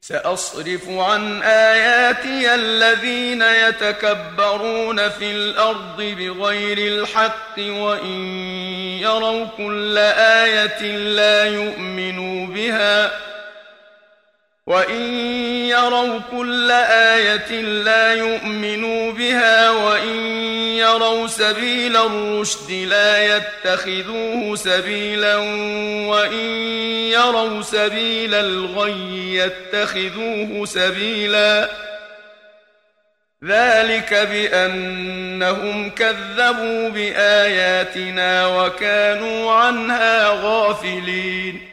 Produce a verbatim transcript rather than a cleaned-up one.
سأصرف عن آياتي الذين يتكبرون في الأرض بغير الحق وإن يروا كل آية لا يؤمنوا بها وإن يروا كل آية لا يؤمنوا بها وإن يروا سبيل الرشد لا يتخذوه سبيلا وإن يروا سبيل الغي يتخذوه سبيلا ذلك بأنهم كذبوا بآياتنا وكانوا عنها غافلين